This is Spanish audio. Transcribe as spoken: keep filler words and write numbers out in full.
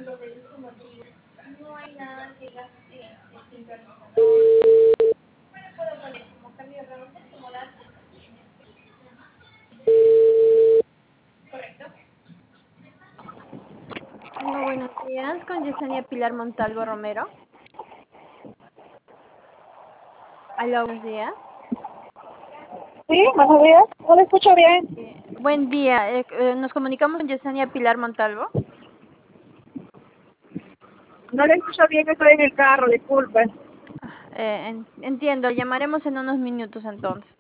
Hola, buenos días, con Yesenia Pilar Montalvo Romero. Hola, buenos días. Sí, buenos días. No le escucho bien. Eh, buen día, eh, eh, nos comunicamos con Yesenia Pilar Montalvo. No le escucho bien, estoy en el carro, disculpe. Eh, en- entiendo, llamaremos en unos minutos entonces.